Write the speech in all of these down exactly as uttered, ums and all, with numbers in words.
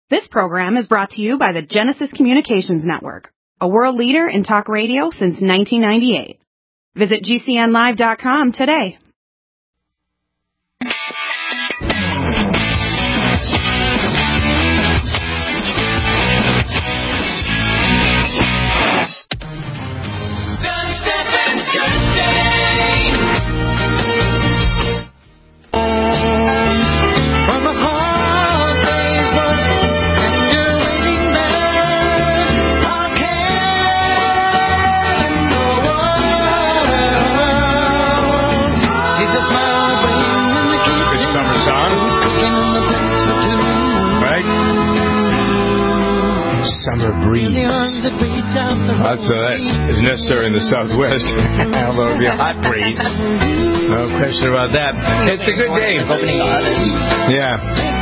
This program is brought to you by the Genesis Communications Network, a world leader in talk radio since nineteen ninety-eight. Visit G C N live dot com today. Summer breeze. That's, uh, that is necessary in the Southwest. Although it'll be a hot breeze. No question about that. It's a good day. Yeah.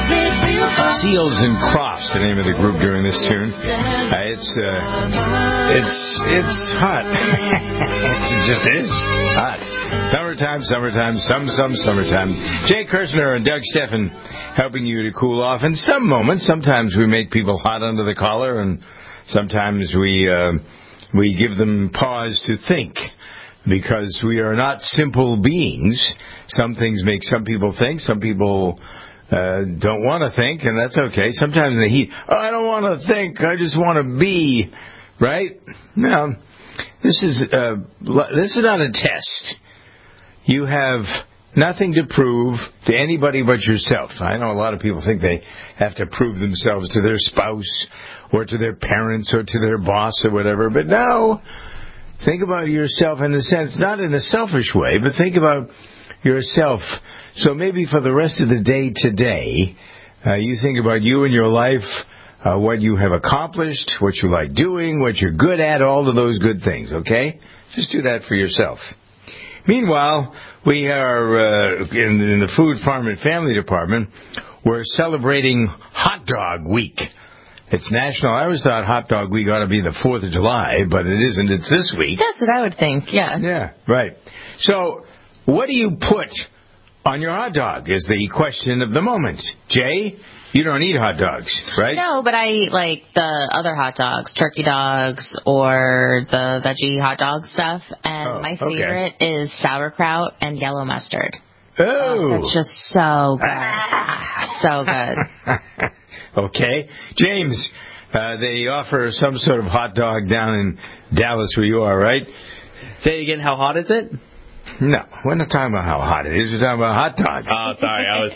Seals and Crofts, the name of the group during this tune. Uh, it's, uh, it's, it's hot. It just is. It's hot. Summertime, summertime, some, some summertime. Jay Kirshner and Doug Steffen helping you to cool off. In some moments, sometimes we make people hot under the collar, and sometimes we uh, we give them pause to think, because we are not simple beings. Some things make some people think, some people uh, don't want to think, and that's okay. Sometimes in the heat, oh, I don't want to think, I just want to be, right? No, this is uh, this is not a test. You have nothing to prove to anybody but yourself. I know a lot of people think they have to prove themselves to their spouse or to their parents or to their boss or whatever. But no, think about yourself in a sense, not in a selfish way, but think about yourself. So maybe for the rest of the day today, uh, you think about you and your life, uh, what you have accomplished, what you like doing, what you're good at, all of those good things, okay? Just do that for yourself. Meanwhile, we are uh, in, in the Food, Farm, and Family Department. We're celebrating Hot Dog Week. It's national. I always thought Hot Dog Week ought to be the fourth of July, but it isn't. It's this week. That's what I would think, yeah. Yeah, right. So, what do you put on your hot dog is the question of the moment. Jay, you don't eat hot dogs, right? No, but I eat, like, the other hot dogs, turkey dogs or the veggie hot dog stuff. And oh, my favorite okay. is sauerkraut and yellow mustard. Oh. oh it's just so good. so good. Okay. James, uh, they offer some sort of hot dog down in Dallas where you are, right? Say it again, how hot is it? No, we're not talking about how hot it is. We're talking about hot dogs. Oh, sorry. I was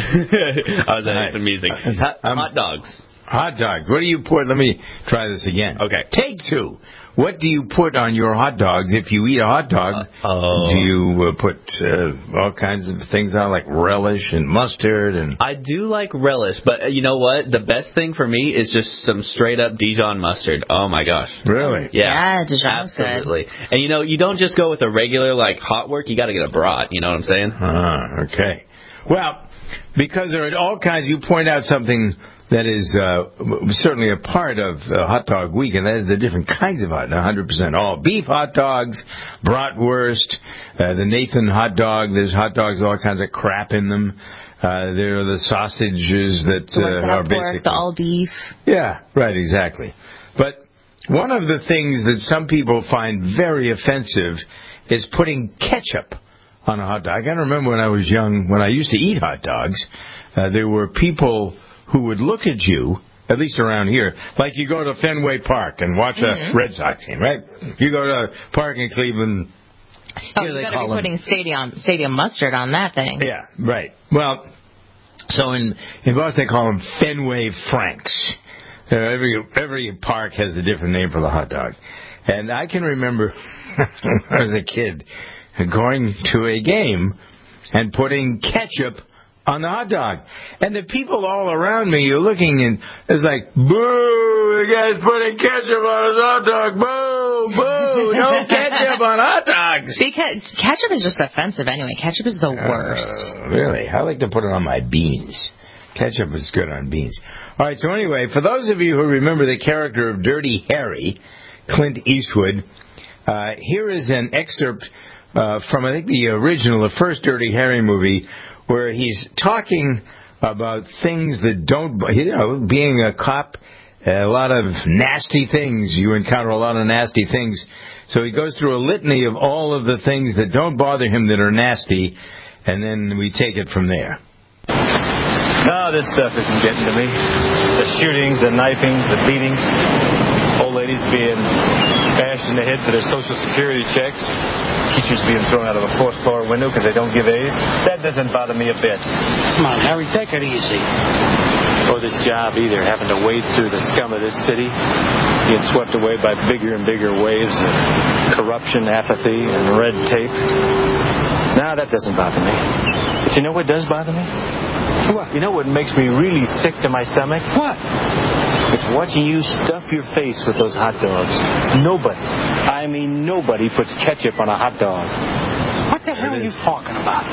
I was at some music. Hot, um, hot dogs. Hot dog. What do you put? Let me try this again. Okay. Take two. What do you put on your hot dogs if you eat a hot dog? Uh, oh. Do you uh, put uh, all kinds of things on, like relish and mustard? And I do like relish, but uh, you know what? The best thing for me is just some straight-up Dijon mustard. Oh, my gosh. Really? Yeah, yeah Dijon absolutely. And, you know, you don't just go with a regular, like, hot work. You got to get a brat. You know what I'm saying? Ah, okay. Well, because there are all kinds, you point out something that is uh, certainly a part of uh, Hot Dog Week, and that is the different kinds of hot dog. one hundred percent all beef hot dogs, bratwurst, uh, the Nathan hot dog. There's hot dogs, all kinds of crap in them. Uh, there are the sausages that uh, are pork, basically the all beef. Yeah, right, exactly. But one of the things that some people find very offensive is putting ketchup on a hot dog. I can remember when I was young, when I used to eat hot dogs, uh, there were people who would look at you, at least around here, like you go to Fenway Park and watch mm-hmm. a Red Sox game, right? You go to a park in Cleveland. Oh, you better be them. putting stadium stadium mustard on that thing. Yeah, right. Well, so in, in Boston they call them Fenway Franks. Uh, every every park has a different name for the hot dog. And I can remember when I was a kid going to a game and putting ketchup on the hot dog. And the people all around me, you're looking and it's like, boo, the guy's putting ketchup on his hot dog. Boo, boo, no ketchup on hot dogs. See, ketchup is just offensive anyway. Ketchup is the worst. Uh, really? I like to put it on my beans. Ketchup is good on beans. All right, so anyway, for those of you who remember the character of Dirty Harry, Clint Eastwood, uh, here is an excerpt uh, from, I think, the original, the first Dirty Harry movie, where he's talking about things that don't, you know, being a cop, a lot of nasty things. You encounter a lot of nasty things. So he goes through a litany of all of the things that don't bother him that are nasty, and then we take it from there. No, this stuff isn't getting to me. The shootings, the knifings, the beatings, old ladies being bashed in the head for their Social Security checks, teachers being thrown out of a fourth floor window because they don't give A's. That doesn't bother me a bit. Come on, Harry, take it easy. Or this job either, having to wade through the scum of this city, being swept away by bigger and bigger waves of corruption, apathy, and red tape. No, that doesn't bother me. But you know what does bother me? What? You know what makes me really sick to my stomach? What? It's watching you stuff your face with those hot dogs. Nobody, I mean nobody, puts ketchup on a hot dog. What the hell are you talking about?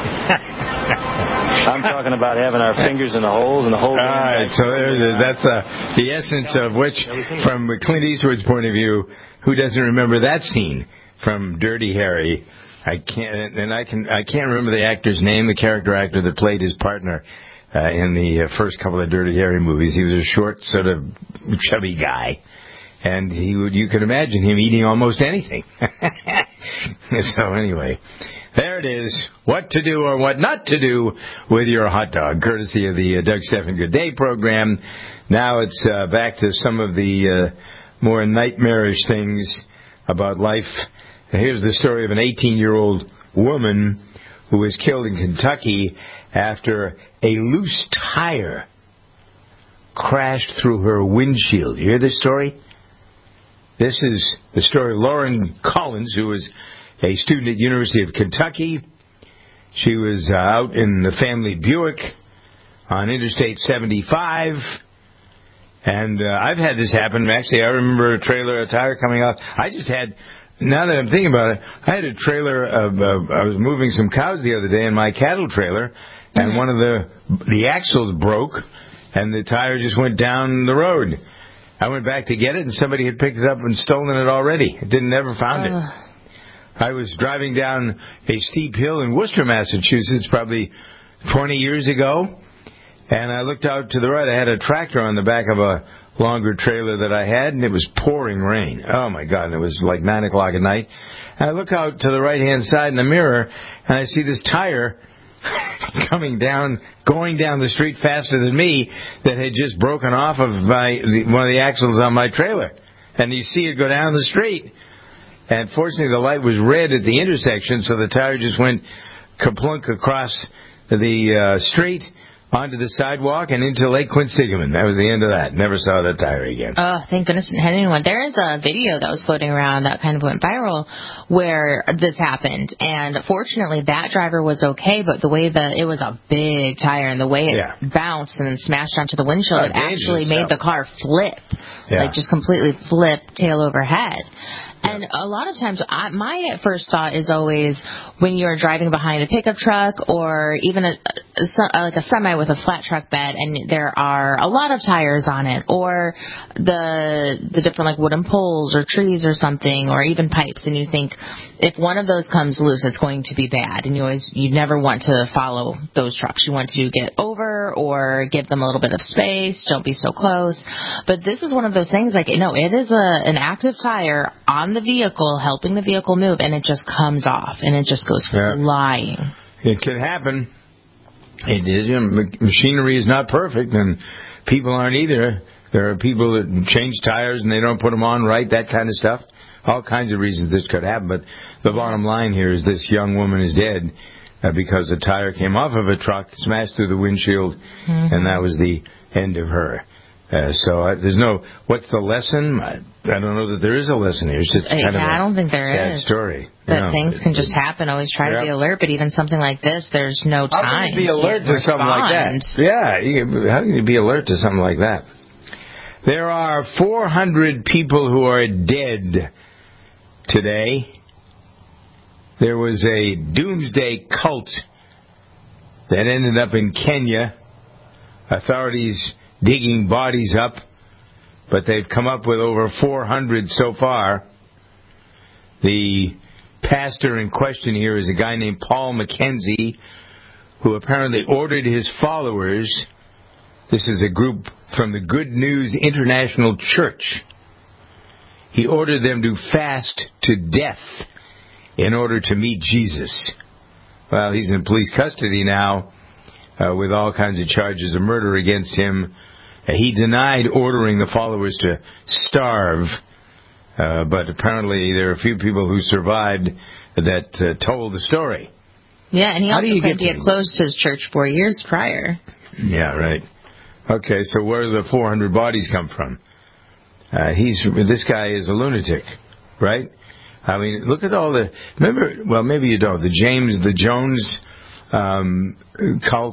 I'm talking about having our fingers in the holes and the whole. All right, so there, that's uh, the essence of which, from Clint Eastwood's point of view, who doesn't remember that scene from Dirty Harry? I can't, and I can, I can't remember the actor's name, the character actor that played his partner uh, in the uh, first couple of Dirty Harry movies. He was a short, sort of chubby guy, and he would, you could imagine him eating almost anything. So anyway, there it is. What to do or what not to do with your hot dog, courtesy of the uh, Doug Stephan Good Day program. Now it's uh, back to some of the uh, more nightmarish things about life. Here's the story of an eighteen-year-old woman who was killed in Kentucky after a loose tire crashed through her windshield. You hear this story? This is the story of Lauren Collins, who was a student at University of Kentucky. She was uh, out in the family Buick on Interstate seventy-five. And uh, I've had this happen. Actually, I remember a trailer, a tire coming off. I just had... Now that I'm thinking about it, I had a trailer of, uh, I was moving some cows the other day in my cattle trailer, and one of the the axles broke, and the tire just went down the road. I went back to get it, and somebody had picked it up and stolen it already. It didn't never found it. I was driving down a steep hill in Worcester, Massachusetts, probably twenty years ago, and I looked out to the right. I had a tractor on the back of a longer trailer that I had, and it was pouring rain. Oh, my God, and it was like nine o'clock at night. And I look out to the right-hand side in the mirror, and I see this tire coming down, going down the street faster than me, that had just broken off of my one of the axles on my trailer. And you see it go down the street. And fortunately, the light was red at the intersection, so the tire just went kaplunk across the uh, street, onto the sidewalk and into Lake Quinsigamon. That was the end of that. Never saw that tire again. Oh, thank goodness it had anyone. There is a video that was floating around that kind of went viral where this happened. And fortunately, that driver was okay, but the way that it was a big tire and the way it yeah. bounced and then smashed onto the windshield, oh, it actually made stuff. the car flip. Yeah. Like just completely flip tail over head. And a lot of times, I, my first thought is always when you're driving behind a pickup truck or even a, a, like a semi with a flat truck bed, and there are a lot of tires on it, or the the different like wooden poles or trees or something, or even pipes, and you think if one of those comes loose, it's going to be bad, and you always you never want to follow those trucks. You want to get over or give them a little bit of space. Don't be so close. But this is one of those things like no, it is a an active tire on the vehicle, helping the vehicle move, and it just comes off, and it just goes yeah. flying. It can happen. It is. You know, machinery is not perfect, and people aren't either. There are people that change tires and they don't put them on right, that kind of stuff. All kinds of reasons this could happen, but the bottom line here is this young woman is dead uh, because the tire came off of a truck, smashed through the windshield, mm-hmm. and that was the end of her. Uh, so uh, there's no, what's the lesson? I, I don't know that there is a lesson here. It's just kind yeah, of a I don't think there sad is. story. That no, things it, can just happen. Always try yeah. to be alert, but even something like this, there's no time. How can you be alert to something like that? Yeah, you, how can you be alert to something like that? There are four hundred people who are dead today. There was a doomsday cult that ended up in Kenya. Authorities digging bodies up, but they've come up with over four hundred so far. The pastor in question here is a guy named Paul Mackenzie, who apparently ordered his followers This is a group from the Good News International Church. He ordered them to fast to death in order to meet Jesus. Well, he's in police custody now uh, with all kinds of charges of murder against him. Uh, he denied ordering the followers to starve, uh, but apparently there are a few people who survived that uh, told the story. Yeah, and he How also do claimed you he had closed his church four years prior. Yeah, right. Okay, so where do the four hundred bodies come from? Uh, he's this guy is a lunatic, right? I mean, look at all the... Remember, well, maybe you don't, the James, the Jones um, cult.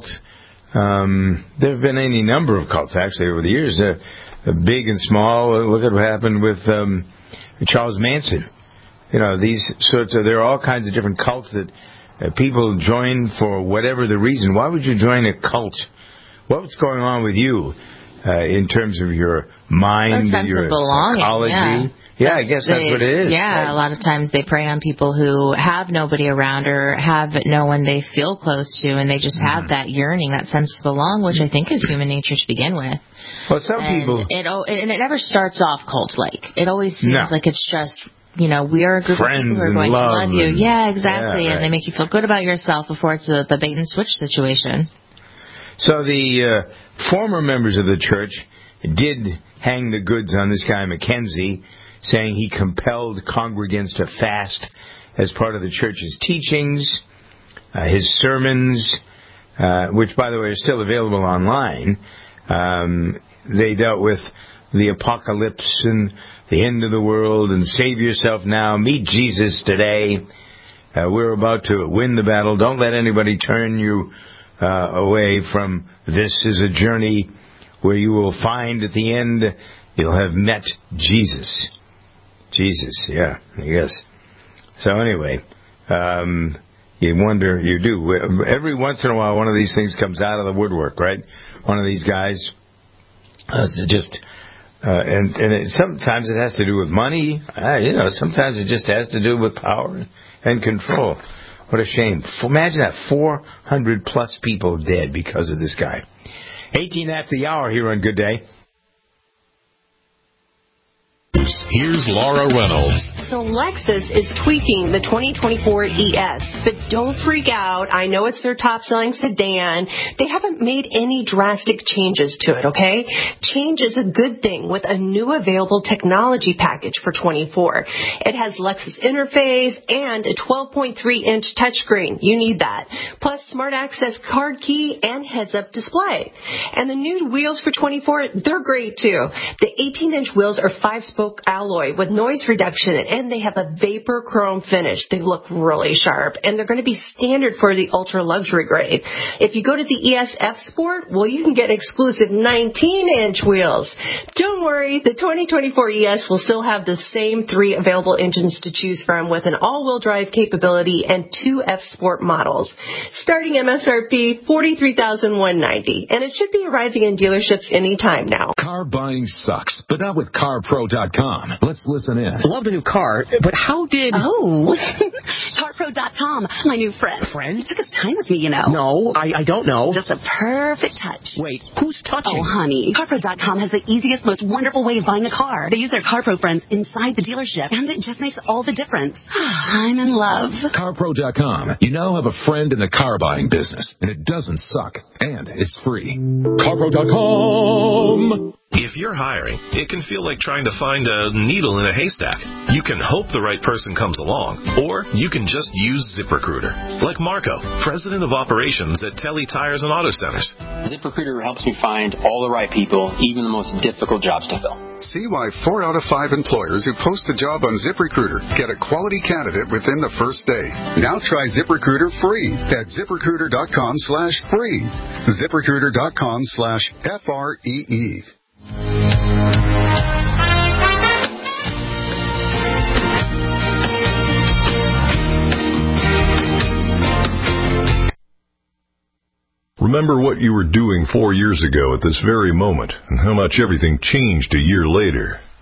Um, there have been any number of cults, actually, over the years, uh, big and small. Look at what happened with um, Charles Manson. You know, these sorts of... There are all kinds of different cults that uh, people join for whatever the reason. Why would you join a cult? What's going on with you uh, in terms of your mind, a sense your of belonging, psychology? Yeah. Yeah, I guess that's they, what it is. Yeah, right? A lot of times they prey on people who have nobody around or have no one they feel close to, and they just have mm-hmm. that yearning, that sense to belong, which I think is human nature to begin with. Well, some and people... It, and it never starts off cult-like. It always seems no. like it's just... You know, we are a group Friends of people who are going love to love you. and, Yeah, exactly. Yeah, right. And they make you feel good about yourself before it's a, the bait-and-switch situation. So the uh, former members of the church did hang the goods on this guy, Mackenzie, saying he compelled congregants to fast as part of the church's teachings, uh, his sermons, uh, which, by the way, are still available online. Um, they dealt with the apocalypse and the end of the world and save yourself now, meet Jesus today. Uh, we're about to win the battle. Don't let anybody turn you uh, away from this is a journey where you will find at the end you'll have met Jesus. Jesus, yeah, I guess. So anyway, um, you wonder, you do. Every once in a while, one of these things comes out of the woodwork, right? One of these guys uh, just... Uh, and and it, sometimes it has to do with money. Uh, you know, sometimes it just has to do with power and control. What a shame. Imagine that, four hundred plus people dead because of this guy. eighteen after the hour here on Good Day. Here's Laura Reynolds. So Lexus is tweaking the twenty twenty-four E S, but don't freak out. I know it's their top-selling sedan. They haven't made any drastic changes to it, okay? Change is a good thing with a new available technology package for twenty-four. It has Lexus interface and a twelve point three inch touchscreen. You need that. Plus smart access card key and heads-up display. And the new wheels for twenty-four, they're great too. The eighteen inch wheels are five-spoke alloy with noise reduction, and they have a vapor chrome finish. They look really sharp, and they're going to be standard for the ultra luxury grade. If you go to the E S F Sport, well, you can get exclusive nineteen inch wheels. Don't worry, the twenty twenty-four E S will still have the same three available engines to choose from with an all-wheel drive capability and two F Sport models. Starting M S R P forty-three thousand one hundred ninety dollars, and it should be arriving in dealerships anytime now. Car buying sucks, but not with car pro dot com. Let's listen in. Love the new car, but how did... Oh, car pro dot com, my new friend. Friend? He took his time with me, you know. No, I, I don't know. Just a perfect touch. Wait, who's touching? Oh, honey, car pro dot com has the easiest, most wonderful way of buying a car. They use their CarPro friends inside the dealership, and it just makes all the difference. I'm in love. car pro dot com. You now have a friend in the car buying business, and it doesn't suck, and it's free. car pro dot com. If you're hiring, it can feel like trying to find a needle in a haystack. You can hope the right person comes along, or you can just use ZipRecruiter. Like Marco, president of operations at Telly Tires and Auto Centers. ZipRecruiter helps me find all the right people, even the most difficult jobs to fill. See why four out of five employers who post a job on ZipRecruiter get a quality candidate within the first day. Now try ZipRecruiter free at ZipRecruiter dot com slash free. ZipRecruiter dot com slash F R E E. Remember what you were doing four years ago at this very moment and how much everything changed a year later.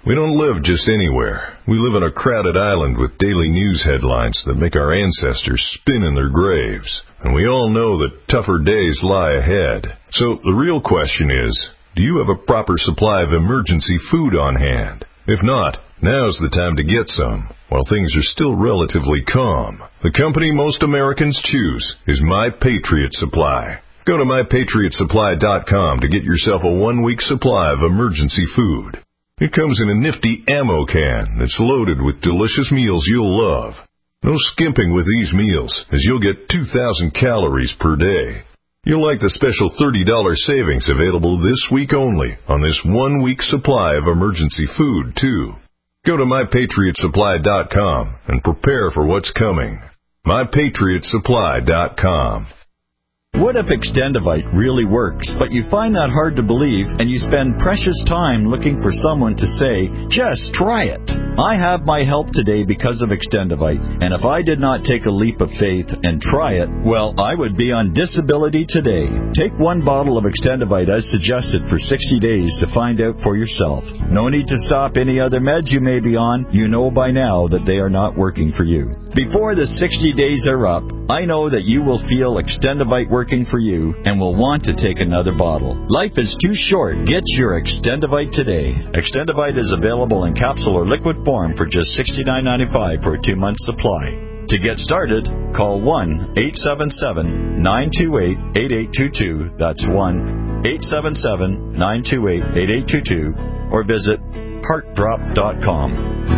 We don't live just anywhere. We live on a crowded island with daily news headlines that make our ancestors spin in their graves. And we all know that tougher days lie ahead. So the real question is, do you have a proper supply of emergency food on hand? If not, now's the time to get some, while things are still relatively calm. The company most Americans choose is My Patriot Supply. Go to my patriot supply dot com to get yourself a one-week supply of emergency food. It comes in a nifty ammo can that's loaded with delicious meals you'll love. No skimping with these meals, as you'll get two thousand calories per day. You'll like the special thirty dollars savings available this week only on this one-week supply of emergency food, too. Go to my patriot supply dot com and prepare for what's coming. my patriot supply dot com. What if Extendivite really works, but you find that hard to believe and you spend precious time looking for someone to say, just try it? I have my help today because of Extendivite, and if I did not take a leap of faith and try it, well, I would be on disability today. Take one bottle of Extendivite as suggested for sixty days to find out for yourself. No need to stop any other meds you may be on. You know by now that they are not working for you. Before the sixty days are up, I know that you will feel Extendivite working for you and will want to take another bottle. Life is too short. Get your Extendivite today. Extendivite is available in capsule or liquid form for just sixty-nine ninety-five for a two-month supply. To get started, call one eight seven seven, nine two eight, eight eight two two. That's one eight seven seven, nine two eight, eight eight two two. Or visit heart drop dot com.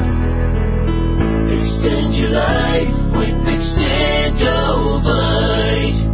Extend your life with Extendivite.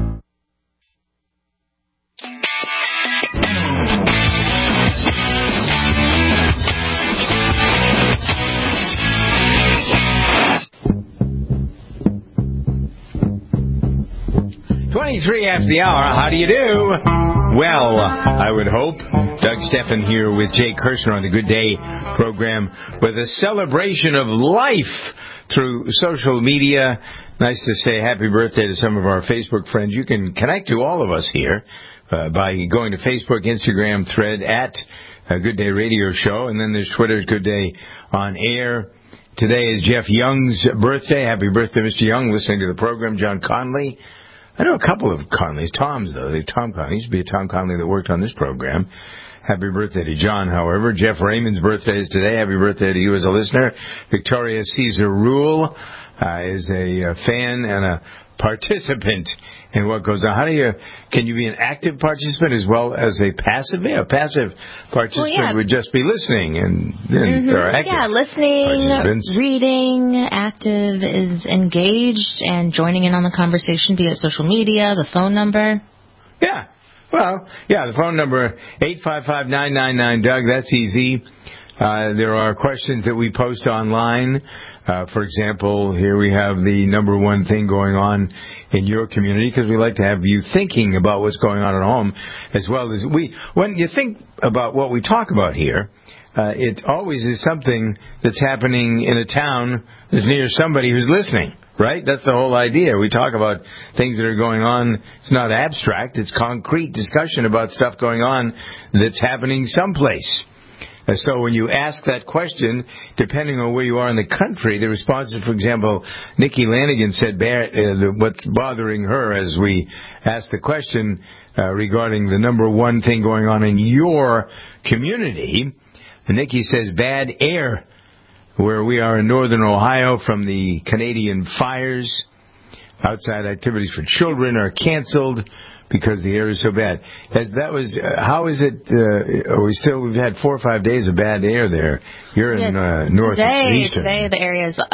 twenty-three after the hour. How do you do? Well, I would hope. Doug Steffen here with Jay Kirshner on the Good Day program with a celebration of life through social media. Nice to say happy birthday to some of our Facebook friends. You can connect to all of us here uh, by going to Facebook, Instagram, thread at uh, Good Day Radio Show, and then there's Twitter's Good Day on Air. Today is Jeff Young's birthday. Happy birthday, Mister Young, listening to the program. John Conley. I know a couple of Conleys. Tom's, though. They Tom Conley. Used to be a Tom Conley that worked on this program. Happy birthday to John, however. Jeff Raymond's birthday is today. Happy birthday to you as a listener. Victoria Caesar Rule uh, is a, a fan and a participant in what goes on. How do you, can you be an active participant as well as a passive? Yeah, a passive participant well, yeah. would just be listening and, and mm-hmm. or active. Yeah, listening, reading, active is engaged and joining in on the conversation via social media, the phone number. Yeah. Well, yeah, the phone number, eight five five, nine nine nine, Doug, that's easy. Uh, there are questions that we post online. Uh, for example, here we have the number one thing going on in your community, because we like to have you thinking about what's going on at home, as well as we, when you think about what we talk about here, uh, it always is something that's happening in a town that's near somebody who's listening. Right? That's the whole idea. We talk about things that are going on. It's not abstract. It's concrete discussion about stuff going on that's happening someplace. Uh, so when you ask that question, depending on where you are in the country, the responses, for example, Nikki Lanigan said uh, what's bothering her as we ask the question uh, regarding the number one thing going on in your community. And Nikki says bad air. Where we are in northern Ohio from the Canadian fires. Outside activities for children are canceled because the air is so bad. As that was, uh, how is it? Uh, are we still? We've had four or five days of bad air there. You're in uh, north. Today, today the area is uh,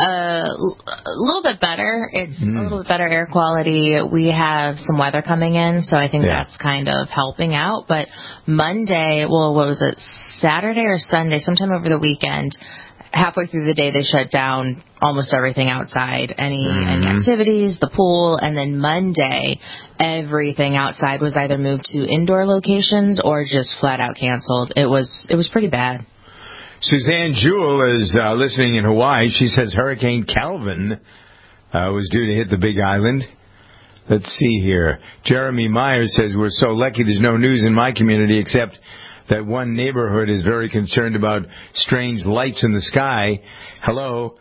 a little bit better. It's mm. a little bit better air quality. We have some weather coming in, so I think yeah. that's kind of helping out. But Monday, well, what was it? Saturday or Sunday? Sometime over the weekend. Halfway through the day, they shut down almost everything outside, any, mm-hmm. any activities, the pool, and then Monday, everything outside was either moved to indoor locations or just flat out canceled. It was it was pretty bad. Suzanne Jewell is uh, listening in Hawaii. She says Hurricane Calvin uh, was due to hit the Big Island. Let's see here. Jeremy Myers says, we're so lucky there's no news in my community except that one neighborhood is very concerned about strange lights in the sky. Hello.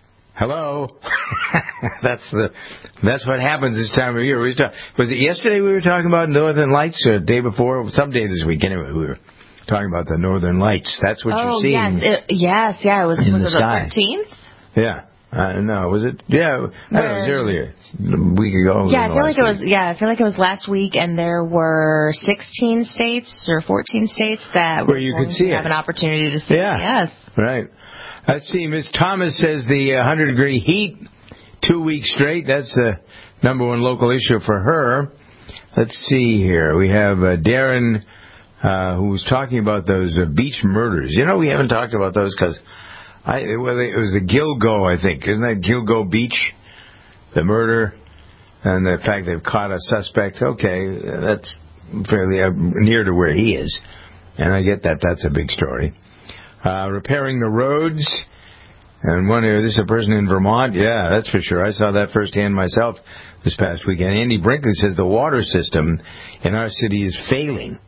Hello. that's the that's what happens this time of year. We talk, was it yesterday we were talking about Northern Lights, or the day before? Someday this week, anyway, we were talking about the Northern Lights. That's what oh, you're seeing. Yes, it, yes, yeah. It was, in was the it sky. the thirteenth? Yeah. Uh, no, was it? Yeah, that was earlier, a week ago. Yeah, I feel like it was. Week. Yeah, I feel like it was last week, and there were sixteen states or fourteen states that where you could see have it. an opportunity to see. Yeah, it. Yes, right. Let's see. Miss Thomas says the one hundred degree heat, two weeks straight. That's the number one local issue for her. Let's see here. We have uh, Darren, uh, who was talking about those uh, beach murders. You know, we haven't talked about those because. I, well, it was the Gilgo, I think. Isn't that Gilgo Beach? The murder and the fact they've caught a suspect. Okay, that's fairly uh, near to where he is. And I get that. That's a big story. Uh, repairing the roads. And one, this is a person in Vermont. Yeah, that's for sure. I saw that firsthand myself this past weekend. Andy Brinkley says the water system in our city is failing.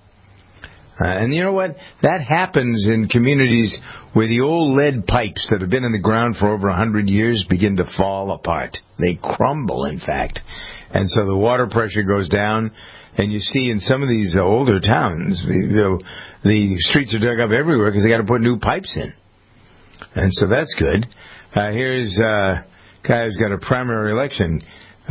Uh, and you know what? That happens in communities where the old lead pipes that have been in the ground for over a hundred years begin to fall apart. They crumble, in fact. And so the water pressure goes down, and you see in some of these uh, older towns, the, the, the streets are dug up everywhere because they got to put new pipes in. And so that's good. Uh, here's a guy who's got a primary election.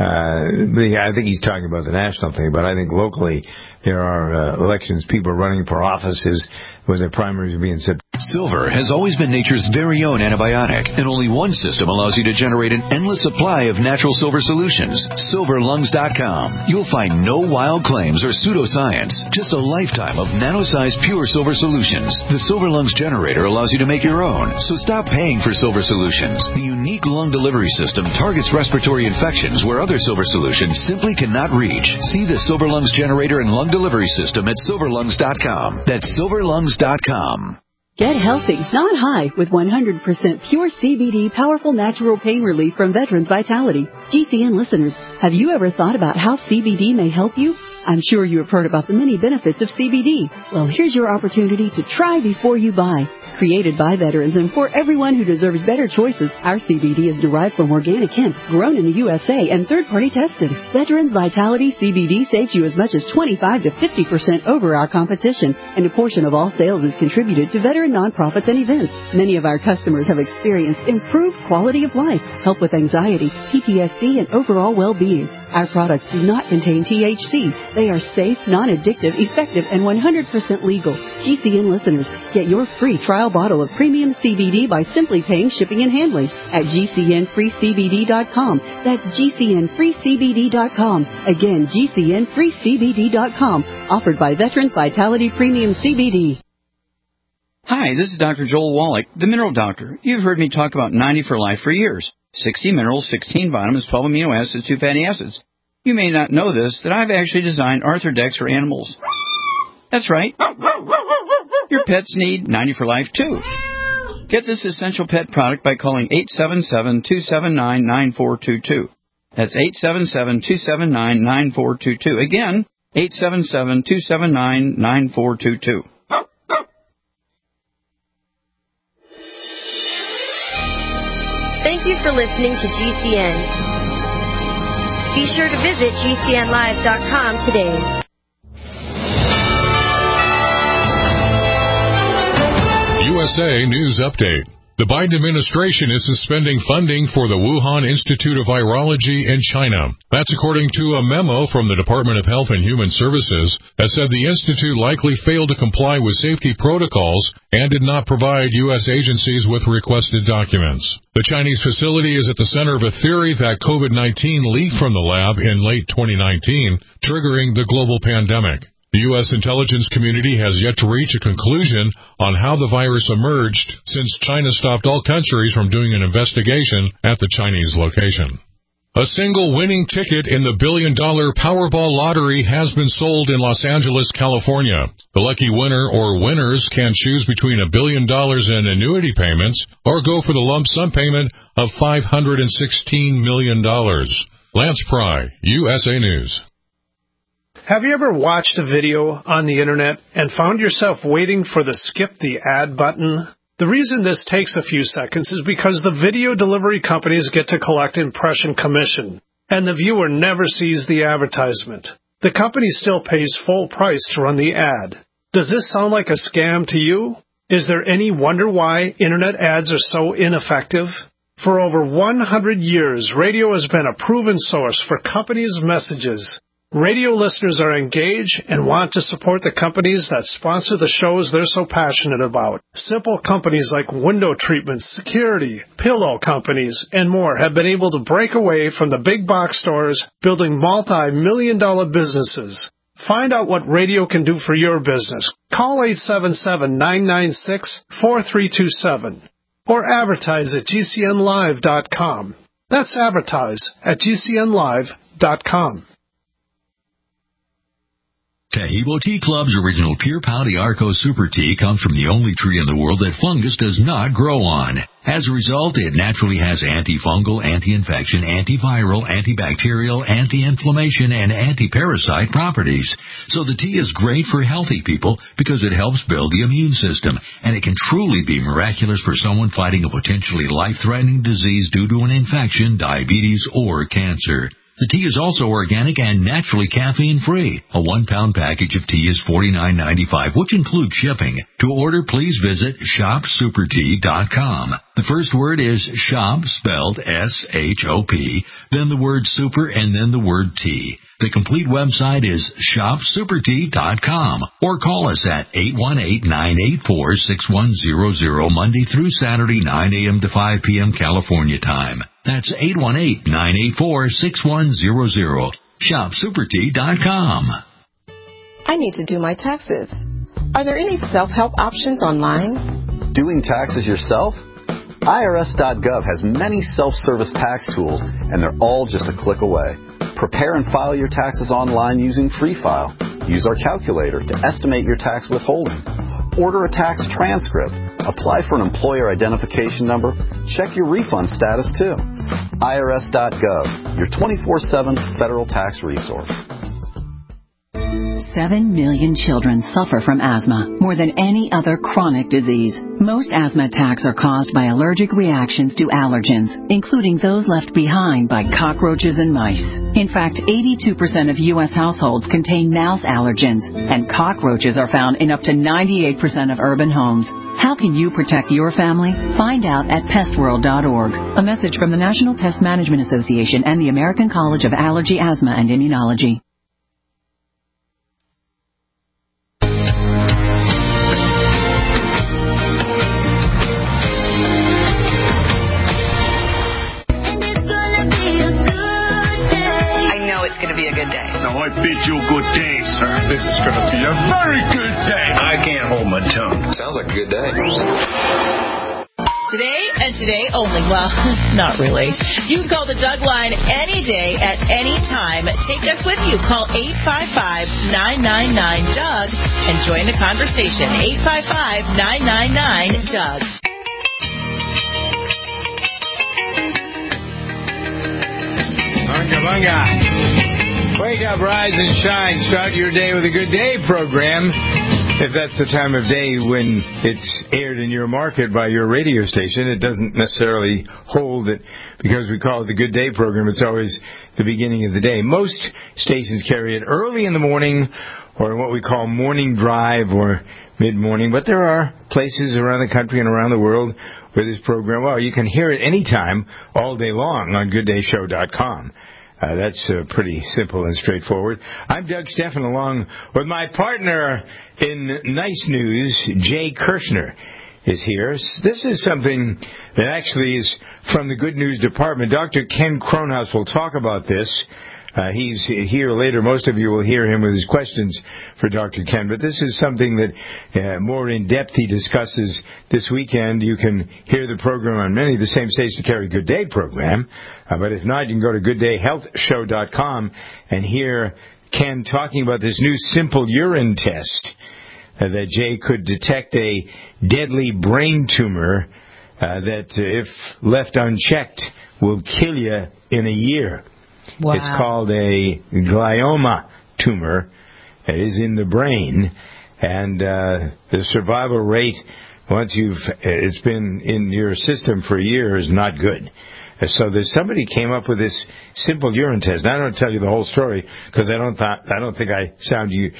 Uh, I think he's talking about the national thing, but I think locally there are uh, elections, people running for offices where their primaries are being set. Silver has always been nature's very own antibiotic, and only one system allows you to generate an endless supply of natural silver solutions. silver lungs dot com. You'll find no wild claims or pseudoscience, just a lifetime of nano-sized pure silver solutions. The Silver Lungs generator allows you to make your own, so stop paying for silver solutions. The unique lung delivery system targets respiratory infections where other silver solutions simply cannot reach. See the Silver Lungs generator and lung delivery system at silver lungs dot com. That's silver lungs dot com. Get healthy, not high, with one hundred percent pure C B D powerful natural pain relief from Veterans Vitality. G C N listeners, have you ever thought about how C B D may help you? I'm sure you have heard about the many benefits of C B D. Well, here's your opportunity to try before you buy. Created by veterans and for everyone who deserves better choices, our C B D is derived from organic hemp, grown in the U S A and third-party tested. Veterans Vitality C B D saves you as much as twenty-five to fifty percent over our competition, and a portion of all sales is contributed to veteran nonprofits and events. Many of our customers have experienced improved quality of life, help with anxiety, P T S D, and overall well-being. Our products do not contain T H C. They are safe, non-addictive, effective, and one hundred percent legal. G C N listeners, get your free trial bottle of premium C B D by simply paying shipping and handling at G C N free C B D dot com. That's G C N free C B D dot com. Again, G C N free C B D dot com. Offered by Veterans Vitality Premium C B D. Hi, this is Doctor Joel Wallach, the Mineral Doctor. You've heard me talk about ninety for Life for years. sixty minerals, sixteen vitamins, twelve amino acids, two fatty acids. You may not know this, that I've actually designed Arthrodex for animals. That's right. Your pets need ninety for Life, too. Get this essential pet product by calling eight seven seven, two seven nine, nine four two two. That's eight seven seven, two seven nine, nine four two two. Again, eight seven seven, two seven nine, nine four two two. Thank you for listening to G C N. Be sure to visit G C N live dot com today. U S A News Update. The Biden administration is suspending funding for the Wuhan Institute of Virology in China. That's according to a memo from the Department of Health and Human Services that said the institute likely failed to comply with safety protocols and did not provide U S agencies with requested documents. The Chinese facility is at the center of a theory that COVID nineteen leaked from the lab in late twenty nineteen, triggering the global pandemic. The U S intelligence community has yet to reach a conclusion on how the virus emerged, since China stopped all countries from doing an investigation at the Chinese location. A single winning ticket in the billion-dollar Powerball lottery has been sold in Los Angeles, California. The lucky winner or winners can choose between a billion dollars in annuity payments or go for the lump sum payment of five hundred sixteen million dollars. Lance Pry, U S A News. Have you ever watched a video on the internet and found yourself waiting for the skip the ad button? The reason this takes a few seconds is because the video delivery companies get to collect impression commission, and the viewer never sees the advertisement. The company still pays full price to run the ad. Does this sound like a scam to you? Is there any wonder why internet ads are so ineffective? For over one hundred years, radio has been a proven source for companies' messages. Radio listeners are engaged and want to support the companies that sponsor the shows they're so passionate about. Simple companies like window treatment, security, pillow companies, and more have been able to break away from the big box stores, building multi-million dollar businesses. Find out what radio can do for your business. Call eight seven seven, nine nine six, four three two seven or advertise at G C N live dot com. That's advertise at G C N live dot com. Taheebo Tea Club's original Pure Pau d'Arco Super Tea comes from the only tree in the world that fungus does not grow on. As a result, it naturally has antifungal, anti-infection, antiviral, antibacterial, anti-inflammation, and anti-parasite properties. So the tea is great for healthy people because it helps build the immune system, and it can truly be miraculous for someone fighting a potentially life-threatening disease due to an infection, diabetes, or cancer. The tea is also organic and naturally caffeine-free. A one-pound package of tea is forty-nine ninety-five, which includes shipping. To order, please visit shop super tea dot com. The first word is shop, spelled S H O P, then the word super, and then the word tea. The complete website is shop super tea dot com, or call us at eight one eight, nine eight four, six one zero zero Monday through Saturday, nine a.m. to five p.m. California time. That's eight one eight, nine eight four, six one zero zero. shop super tea dot com. I need to do my taxes. Are there any self-help options online? Doing taxes yourself? I R S dot gov has many self-service tax tools, and they're all just a click away. Prepare and file your taxes online using Free File. Use our calculator to estimate your tax withholding. Order a tax transcript. Apply for an employer identification number. Check your refund status too. I R S dot gov, your twenty-four seven federal tax resource. Seven million children suffer from asthma, more than any other chronic disease. Most asthma attacks are caused by allergic reactions to allergens, including those left behind by cockroaches and mice. In fact, eighty-two percent of U S households contain mouse allergens, and cockroaches are found in up to ninety-eight percent of urban homes. How can you protect your family? Find out at pest world dot org. A message from the National Pest Management Association and the American College of Allergy, Asthma, and Immunology. It's going to be a good day. No, I bid you a good day, sir. This is going to be a very good day. I can't hold my tongue. Sounds like a good day. Today and today only. Well, not really. You can call the Doug line any day at any time. Take us with you. Call eight five five, nine nine nine, D O U G and join the conversation. eight five five, nine nine nine, D O U G. Bunga, bunga. Wake up, rise and shine. Start your day with a good day program. If that's the time of day when it's aired in your market by your radio station, it doesn't necessarily hold it because we call it the Good Day program. It's always the beginning of the day. Most stations carry it early in the morning or what we call morning drive or mid-morning. But there are places around the country and around the world where this program, well, you can hear it anytime, all day long on good day show dot com. Uh, that's uh, pretty simple and straightforward. I'm Doug Steffen, along with my partner in nice news, Jay Kirshner, is here. This is something that actually is from the Good News Department. Doctor Ken Kronhaus will talk about this. Uh, he's here later. Most of you will hear him with his questions for Doctor Ken. But this is something that uh, more in depth he discusses this weekend. You can hear the program on many of the same stations that carry Good Day program. Uh, but if not, you can go to good day health show dot com and hear Ken talking about this new simple urine test uh, that Jay could detect a deadly brain tumor uh, that, uh, if left unchecked, will kill you in a year. Wow. It's called a glioma tumor is in the brain, and uh, the survival rate, once you've it's been in your system for a year, is not good. So there's somebody came up with this simple urine test. Now, I don't tell you the whole story because I don't th- I don't think I sound you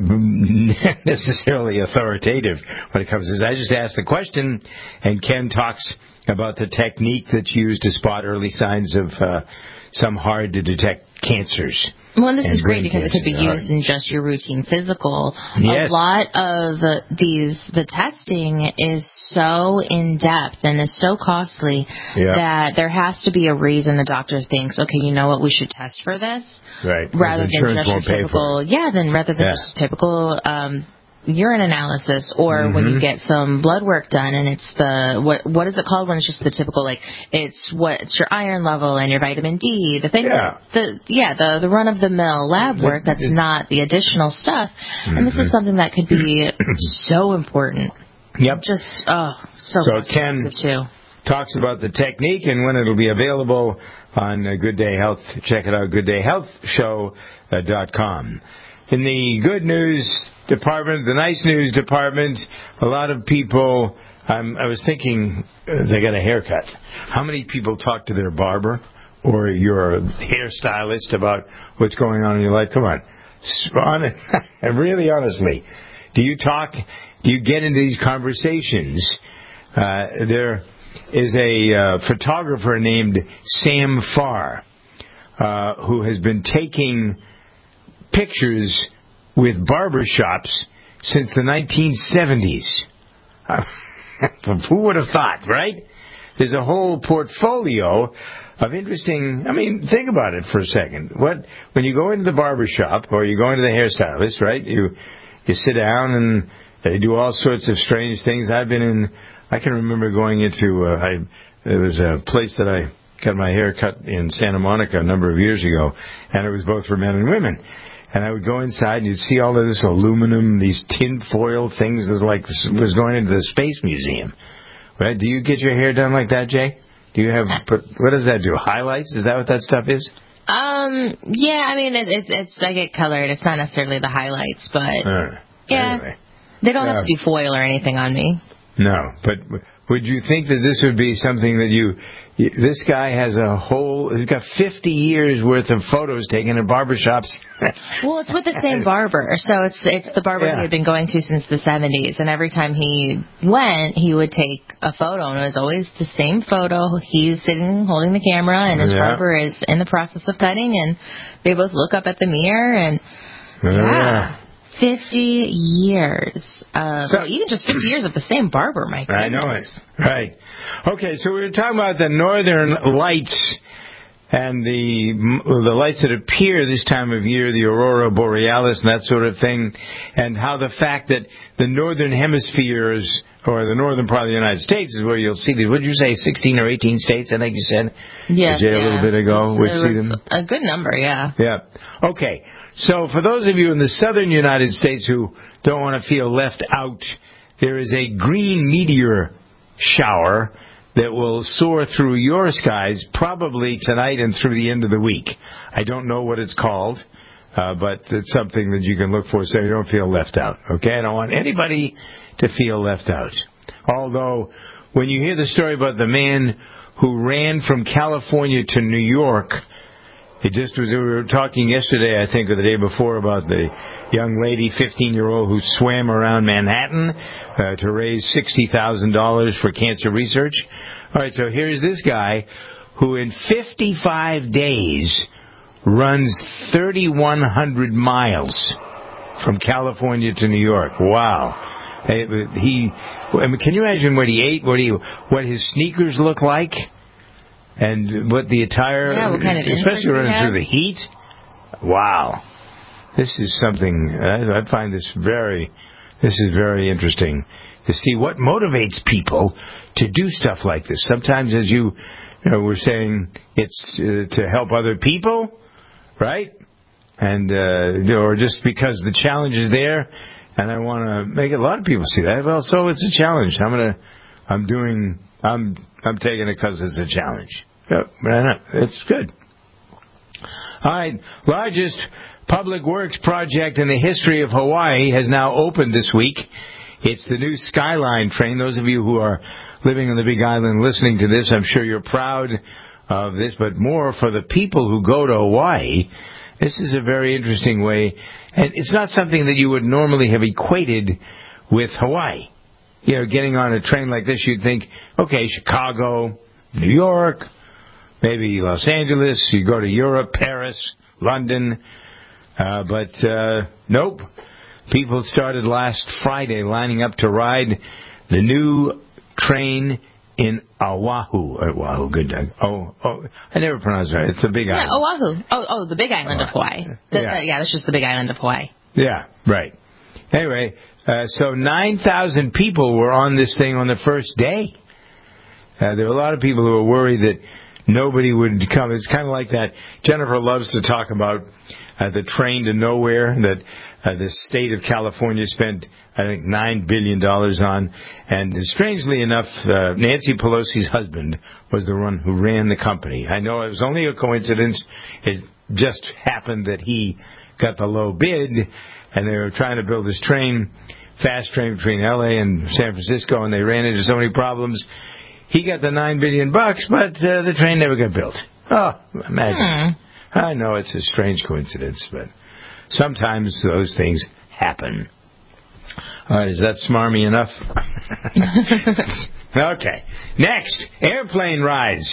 necessarily authoritative when it comes to this. I just asked the question, and Ken talks about the technique that's used to spot early signs of uh, some hard to detect cancers. Well, this is great because it could be used in just your routine physical. Yes. A lot of the, these, the testing is so in-depth and is so costly yeah. that there has to be a reason the doctor thinks, okay, you know what, we should test for this. Right. Rather than just your typical, yeah, then rather than yeah. just typical, um, urine analysis, or mm-hmm. when you get some blood work done and it's the what what is it called when it's just the typical, like it's what it's your iron level and your vitamin D, the thing yeah. that, the yeah the the run of the mill lab work that's not the additional stuff. Mm-hmm. And this is something that could be so important. Yep. Just oh so so Ken too. talks about the technique and when it'll be available on uh, Good Day Health. Check it out, good day health show dot com. In the good news department, the nice news department, a lot of people, um, I was thinking uh, they got a haircut. How many people talk to their barber or your hairstylist about what's going on in your life? Come on. Really honestly, do you talk, do you get into these conversations? Uh, there is a uh, photographer named Sam Farr uh, who has been taking pictures with barbershops since the nineteen seventies. Uh, who would have thought, right? There's a whole portfolio of interesting, I mean, think about it for a second. What when you go into the barbershop or you go into the hairstylist, right, you you sit down and they do all sorts of strange things. I've been in, I can remember going into, uh, I, there was a place that I got my hair cut in Santa Monica a number of years ago, and it was both for men and women. And I would go inside and you'd see all of this aluminum, these tin foil things that like was going into the Space Museum. Right? Do you get your hair done like that, Jay? Do you have, what does that do? Highlights? Is that what that stuff is? Um, yeah, I mean, it, it, it's, I get colored. It's not necessarily the highlights, but uh, yeah. Anyway. They don't uh, have to do foil or anything on me. No, but would you think that this would be something that you, this guy has a whole, he's got fifty years worth of photos taken in barbershops. Well, it's with the same barber. So it's it's the barber yeah. he had been going to since the seventies. And every time he went, he would take a photo. And it was always the same photo. He's sitting holding the camera, and his yeah. barber is in the process of cutting. And they both look up at the mirror. And yeah. yeah. Fifty years, uh, so, even just fifty years of the same barber, my goodness. I know it. Right. Okay, so we were talking about the northern lights and the the lights that appear this time of year, the aurora borealis and that sort of thing, and how the fact that the northern hemispheres or the northern part of the United States is where you'll see these. What did you say, sixteen or eighteen states? I think you said. Yeah. Jay, yeah. a little bit ago, would see them. A good number, yeah. Yeah. Okay. So for those of you in the southern United States who don't want to feel left out, there is a green meteor shower that will soar through your skies probably tonight and through the end of the week. I don't know what it's called, uh, but it's something that you can look for so you don't feel left out. Okay? I don't want anybody to feel left out. Although, when you hear the story about the man who ran from California to New York, it just was, we were talking yesterday, I think, or the day before, about the young lady, fifteen-year-old, who swam around Manhattan uh, to raise sixty thousand dollars for cancer research. All right, so here's this guy who in fifty-five days runs thirty-one hundred miles from California to New York. Wow. He, I mean, can you imagine what he ate, what he, what his sneakers look like? And what the attire, yeah, what kind of especially running through the heat. Wow, this is something I, I find this very, this is very interesting to see what motivates people to do stuff like this. Sometimes, as you, you know, we're saying, it's uh, to help other people, right? And uh, or just because the challenge is there, and I want to make it. A lot of people see that. Well, so it's a challenge. I'm gonna, I'm doing, I'm, I'm taking it because it's a challenge. Yep, it's good. All right, largest public works project in the history of Hawaii has now opened this week. It's the new Skyline train. Those of you who are living on the Big Island listening to this, I'm sure you're proud of this, but more for the people who go to Hawaii. This is a very interesting way, and it's not something that you would normally have equated with Hawaii. You know, getting on a train like this, you'd think, okay, Chicago, New York, maybe Los Angeles, you go to Europe, Paris, London, uh, but uh, nope. People started last Friday lining up to ride the new train in Oahu. Oahu, good Doug. Oh, oh, I never pronounced it right. It's the Big yeah, Island. Oahu. Oh, oh, the Big Island of Hawaii. The, yeah. Uh, yeah, that's just the Big Island of Hawaii. Yeah, right. Anyway, uh, so nine thousand people were on this thing on the first day. Uh, there were a lot of people who were worried that nobody would come. It's kind of like that. Jennifer loves to talk about uh, the train to nowhere that uh, the state of California spent, I think, nine billion dollars on. And strangely enough, uh, Nancy Pelosi's husband was the one who ran the company. I know it was only a coincidence. It just happened that he got the low bid, and they were trying to build this train, fast train between L A and San Francisco, and they ran into so many problems. He got the nine billion bucks, but uh, the train never got built. Oh, imagine. Hmm. I know it's a strange coincidence, but sometimes those things happen. All right, is that smarmy enough? Okay. Next, airplane rides.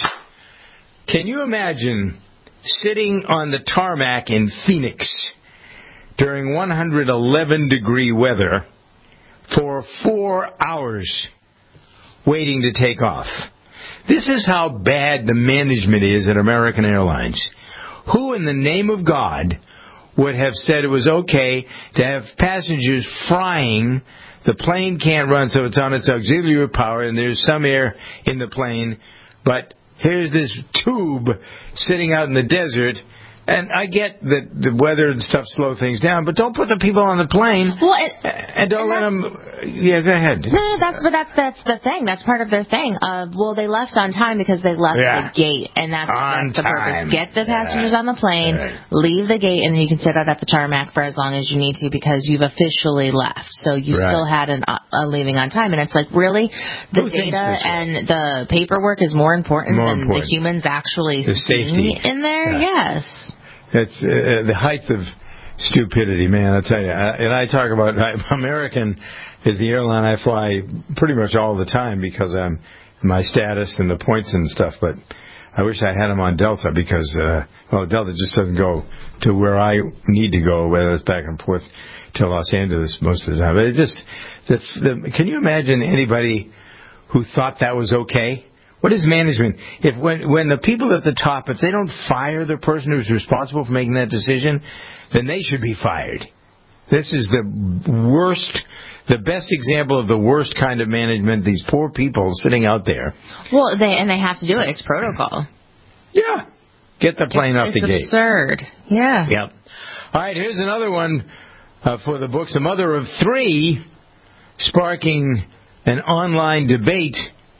Can you imagine sitting on the tarmac in Phoenix during one hundred eleven degree weather for four hours waiting to take off? This is how bad the management is at American Airlines. Who in the name of God would have said it was okay to have passengers frying? The plane can't run, so it's on its auxiliary power, and there's some air in the plane, but here's this tube sitting out in the desert. And I get that the weather and stuff slow things down, but don't put the people on the plane. Well, it, and don't let them. Yeah, go ahead. No, no, that's but that's that's the thing. That's part of their thing. Uh, well, they left on time because they left yeah. the gate, and that's, that's the time. purpose. Get the passengers yeah. on the plane, right. Leave the gate, and then you can sit out at the tarmac for as long as you need to because you've officially left. So you right. still had an, a leaving on time, and it's like really the Who data and the paperwork is more important more than important. the humans actually the seeing safety in there. Yeah. Yes. It's uh, the height of stupidity, man. I'll tell you. I, and I talk about I, American is the airline I fly pretty much all the time because I'm my status and the points and stuff. But I wish I had them on Delta because uh, well, Delta just doesn't go to where I need to go, whether it's back and forth to Los Angeles most of the time. But it just the, the, can you imagine anybody who thought that was okay? What is management? If when when the people at the top, if they don't fire the person who's responsible for making that decision, then they should be fired. This is the worst, the best example of the worst kind of management. These poor people sitting out there. Well, they and they have to do it. It's protocol. Yeah, get the plane it's, off the it's gate. It's absurd. Yeah. Yep. All right, here's another one uh, for the books. A mother of three sparking an online debate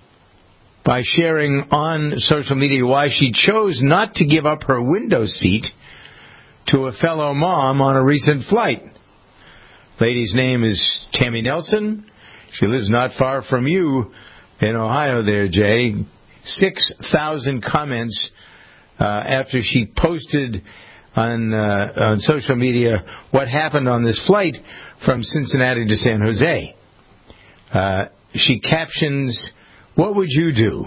by sharing on social media why she chose not to give up her window seat to a fellow mom on a recent flight. Lady's name is Tammy Nelson. She lives not far from you in Ohio there, Jay. six thousand comments uh, after she posted on, uh, on social media what happened on this flight from Cincinnati to San Jose. Uh, she captions, "What would you do?"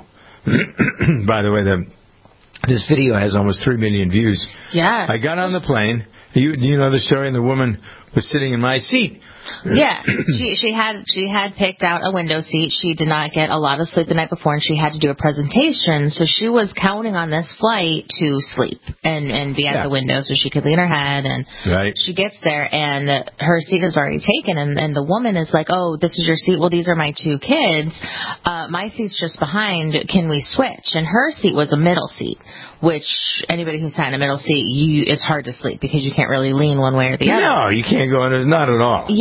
By the way, the, this video has almost three million views. Yeah. I got on the plane. You, you know the story, and the woman was sitting in my seat. Yeah, she she had she had picked out a window seat. She did not get a lot of sleep the night before, and she had to do a presentation. So she was counting on this flight to sleep and, and be at yeah. the window so she could lean her head. And right. she gets there, and her seat is already taken. And, and the woman is like, "Oh, this is your seat. Well, these are my two kids. Uh, my seat's just behind. Can we switch?" And her seat was a middle seat, which anybody who's sat in a middle seat, you it's hard to sleep because you can't really lean one way or the other. No, you can't go in it. Not at all. Yeah.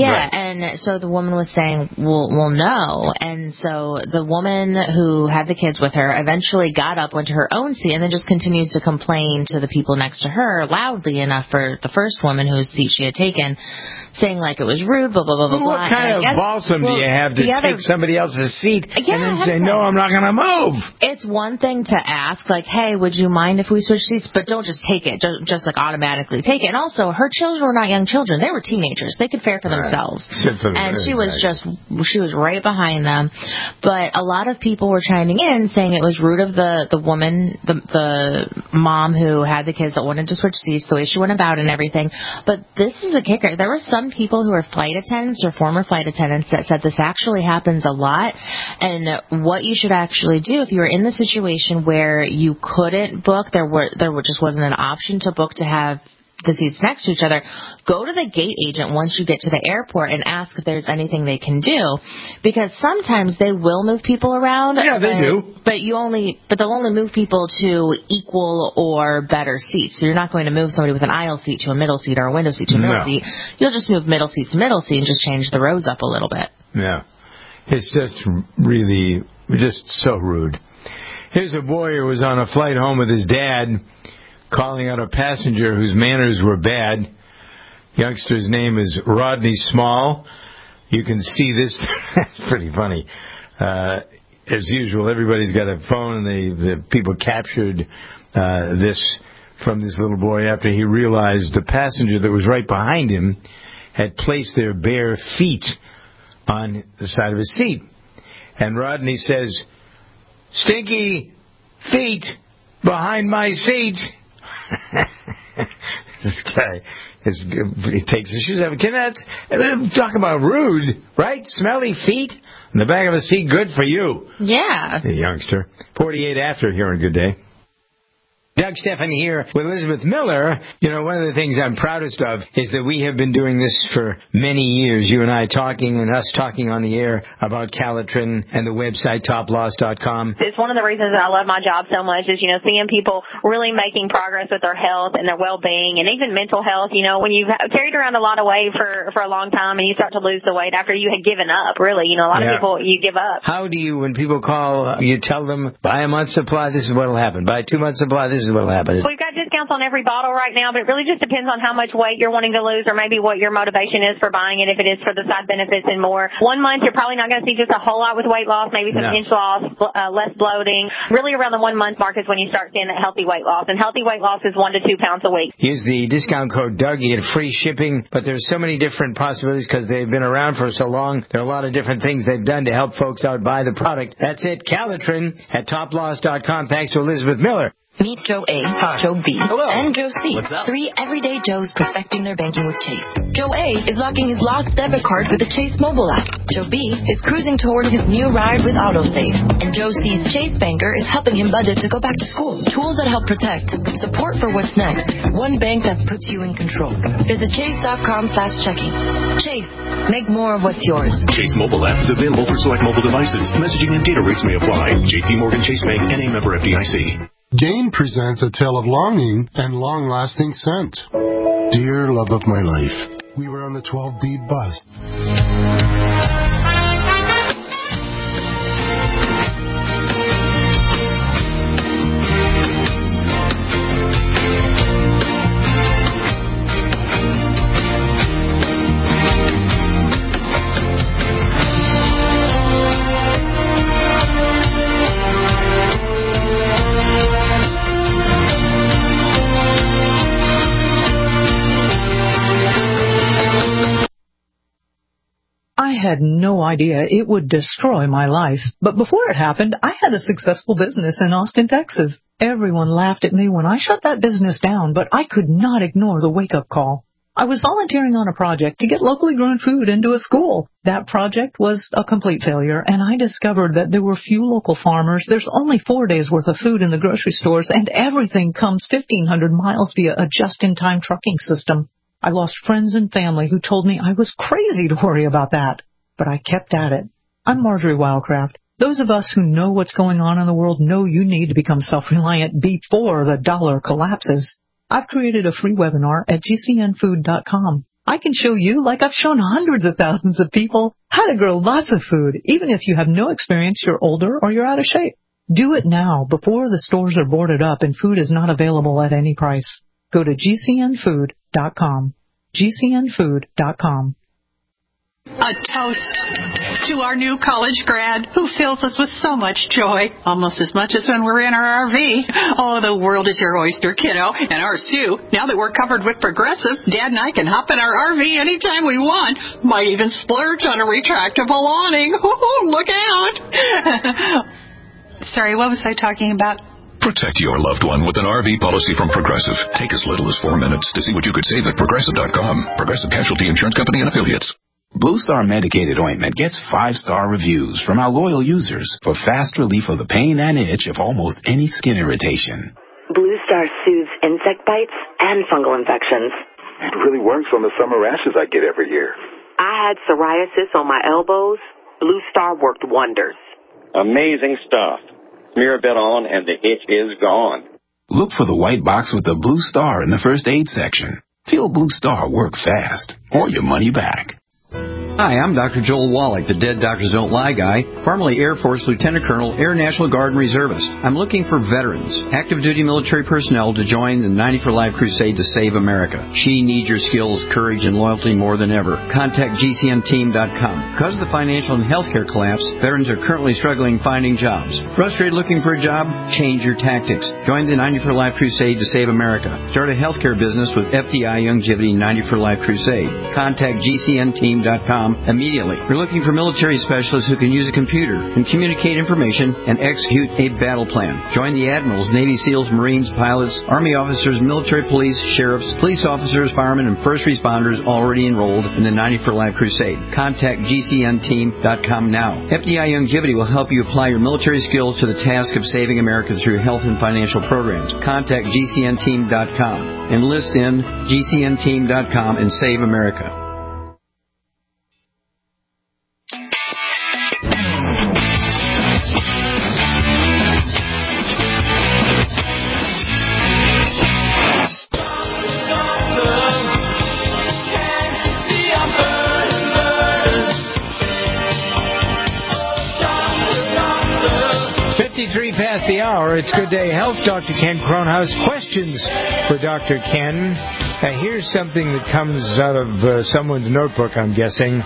Yeah, right. and so the woman was saying, well, well, no. And so the woman who had the kids with her eventually got up, went to her own seat, and then just continues to complain to the people next to her loudly enough for the first woman whose seat she had taken, saying like it was rude, blah, blah, blah, blah, well, blah. What kind of guess, balsam well, do you have to other, take somebody else's seat yeah, and then say, no, I'm not going to move? It's one thing to ask, like, hey, would you mind if we switch seats? But don't just take it, just, just like automatically take it. And also, her children were not young children. They were teenagers. They could fare for themselves. Right. For and she was just, she was right behind them. But a lot of people were chiming in saying it was rude of the, the woman, the, the mom who had the kids that wanted to switch seats, the way she went about and everything. But this is a kicker. There were some people who are flight attendants or former flight attendants that said this actually happens a lot. And what you should actually do if you were in the situation where you couldn't book, there were there just wasn't an option to book to have the seats next to each other, go to the gate agent once you get to the airport and ask if there's anything they can do, because sometimes they will move people around. Yeah, they but, do. But you only, but they'll only move people to equal or better seats. So you're not going to move somebody with an aisle seat to a middle seat or a window seat to a middle No. seat. You'll just move middle seat to middle seat and just change the rows up a little bit. Yeah, it's just really just so rude. Here's a boy who was on a flight home with his dad, calling out a passenger whose manners were bad. Youngster's name is Rodney Small. You can see this. That's pretty funny. Uh, as usual, everybody's got a phone, and they, the people captured uh, this from this little boy after he realized the passenger that was right behind him had placed their bare feet on the side of his seat. And Rodney says, "Stinky feet behind my seat." This guy, is, he takes his shoes off. Can that talk about rude, right? Smelly feet in the back of a seat. Good for you. Yeah. The youngster. forty-eight after here on Good Day. Doug Stephan here with Elizabeth Miller. You know, one of the things I'm proudest of is that we have been doing this for many years, you and I talking and us talking on the air about Calitrin and the website top loss dot com. It's one of the reasons that I love my job so much is, you know, seeing people really making progress with their health and their well-being and even mental health. You know, when you've carried around a lot of weight for, for a long time and you start to lose the weight after you had given up, really, you know, a lot Yeah. of people, you give up. How do you, when people call, you tell them, buy a month's supply, this is what will happen. Buy two months' supply, this is what will happen. We've got discounts on every bottle right now, but it really just depends on how much weight you're wanting to lose or maybe what your motivation is for buying it, if it is for the side benefits and more. One month, you're probably not going to see just a whole lot with weight loss, maybe some No. inch loss, uh, less bloating. Really around the one month mark is when you start seeing that healthy weight loss, and healthy weight loss is one to two pounds a week. Use the discount code Doug, you get free shipping, but there's so many different possibilities because they've been around for so long. There are a lot of different things they've done to help folks out buy the product. That's it, Calitrin at top loss dot com. Thanks to Elizabeth Miller. Meet Joe A, Hi. Joe B, Hello. and Joe C. What's up? Three everyday Joes perfecting their banking with Chase. Joe A is locking his lost debit card with the Chase mobile app. Joe B is cruising toward his new ride with AutoSave. And Joe C's Chase banker is helping him budget to go back to school. Tools that help protect. Support for what's next. One bank that puts you in control. Visit chase.com slash checking. Chase, make more of what's yours. Chase mobile app is available for select mobile devices. Messaging and data rates may apply. J P Morgan Chase Bank, N A member F D I C. Gain presents a tale of longing and long-lasting scent. Dear love of my life, we were on the twelve B bus. I had no idea it would destroy my life. But before it happened, I had a successful business in Austin, Texas. Everyone laughed at me when I shut that business down, but I could not ignore the wake-up call. I was volunteering on a project to get locally grown food into a school. That project was a complete failure, and I discovered that there were few local farmers. There's only four days' worth of food in the grocery stores, and everything comes fifteen hundred miles via a just-in-time trucking system. I lost friends and family who told me I was crazy to worry about that. But I kept at it. I'm Marjorie Wildcraft. Those of us who know what's going on in the world know you need to become self-reliant before the dollar collapses. I've created a free webinar at G C N food dot com. I can show you, like I've shown hundreds of thousands of people, how to grow lots of food, even if you have no experience, you're older, or you're out of shape. Do it now, before the stores are boarded up and food is not available at any price. Go to G C N food dot com. G C N food dot com. A toast to our new college grad who fills us with so much joy, almost as much as when we're in our R V. Oh, the world is your oyster, kiddo, and ours too. Now that we're covered with Progressive, Dad and I can hop in our R V anytime we want. Might even splurge on a retractable awning. Ooh, look out. Sorry, what was I talking about? Protect your loved one with an R V policy from Progressive. Take as little as four minutes to see what you could save at Progressive dot com. Progressive Casualty Insurance Company and Affiliates. Blue Star Medicated Ointment gets five-star reviews from our loyal users for fast relief of the pain and itch of almost any skin irritation. Blue Star soothes insect bites and fungal infections. It really works on the summer rashes I get every year. I had psoriasis on my elbows. Blue Star worked wonders. Amazing stuff. Smear a bit on and the itch is gone. Look for the white box with the Blue Star in the first aid section. Feel Blue Star work fast or your money back. Hi, I'm Doctor Joel Wallach, the Dead Doctors Don't Lie guy, formerly Air Force Lieutenant Colonel, Air National Guard and Reservist. I'm looking for veterans, active duty military personnel to join the ninety for Life crusade to save America. She needs your skills, courage, and loyalty more than ever. Contact G C N team dot com. Because of the financial and healthcare collapse, veterans are currently struggling finding jobs. Frustrated looking for a job? Change your tactics. Join the ninety for Life crusade to save America. Start a healthcare business with F D I Youngevity ninety for Life crusade. Contact G C N team dot com immediately. We're looking for military specialists who can use a computer and communicate information and execute a battle plan. Join the admirals, Navy SEALs, Marines, pilots, Army officers, military police, sheriffs, police officers, firemen, and first responders already enrolled in the ninety for Life crusade. Contact G C N team dot com now. F D I Youngevity will help you apply your military skills to the task of saving America through health and financial programs. Contact G C N team dot com. Enlist in G C N team dot com and save America. fifty-three past the hour. It's Good Day Health. Doctor Ken Kronhaus. Questions for Doctor Ken. Uh, here's something that comes out of uh, someone's notebook, I'm guessing.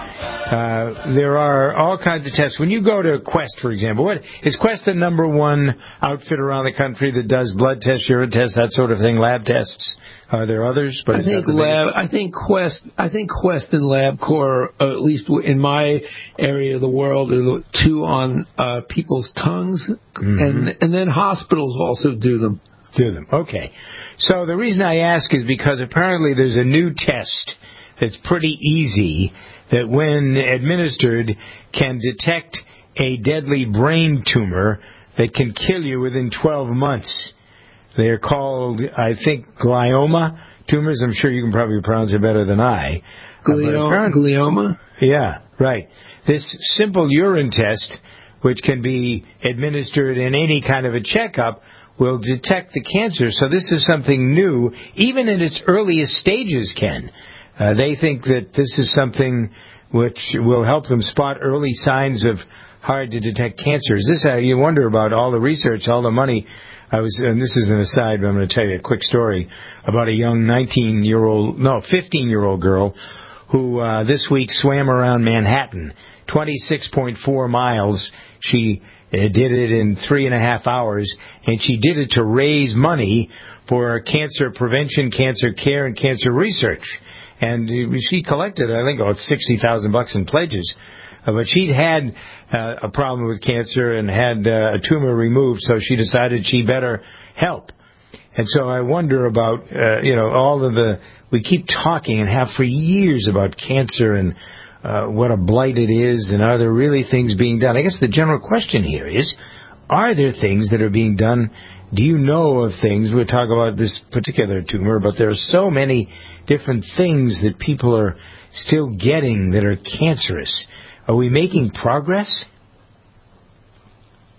Uh, there are all kinds of tests. When you go to Quest, for example, what is Quest the number one outfit around the country that does blood tests, urine tests, that sort of thing, lab tests? Are there others? But I think lab. I think Quest. I think Quest and LabCorp, uh, at least in my area of the world, are the two on uh, people's tongues, mm-hmm. and and then hospitals also do them. Do them. Okay. So the reason I ask is because apparently there's a new test that's pretty easy that, when administered, can detect a deadly brain tumor that can kill you within twelve months. They're called, I think, glioma tumors. I'm sure you can probably pronounce it better than I. Glioma? Glioma? Yeah, right. This simple urine test, which can be administered in any kind of a checkup, will detect the cancer. So this is something new, even in its earliest stages, Ken. Uh, they think that this is something which will help them spot early signs of hard-to-detect cancer. Is this how you wonder about all the research, all the money? I was, and this is an aside, but I'm going to tell you a quick story about a young nineteen-year-old, no, fifteen-year-old girl who uh, this week swam around Manhattan, twenty-six point four miles. She uh, did it in three and a half hours, and she did it to raise money for cancer prevention, cancer care, and cancer research. And she collected, I think, about sixty thousand bucks in pledges. Uh, but she'd had uh, a problem with cancer and had uh, a tumor removed, so she decided she better help. And so I wonder about, uh, you know, all of the, we keep talking and have for years about cancer and uh, what a blight it is, and are there really things being done? I guess the general question here is, are there things that are being done? Do you know of things? We'll talk about this particular tumor, but there are so many different things that people are still getting that are cancerous. Are we making progress?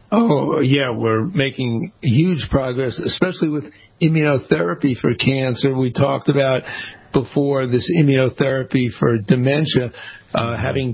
Oh, yeah, we're making huge progress, especially with immunotherapy for cancer. We talked about before this immunotherapy for dementia, uh, having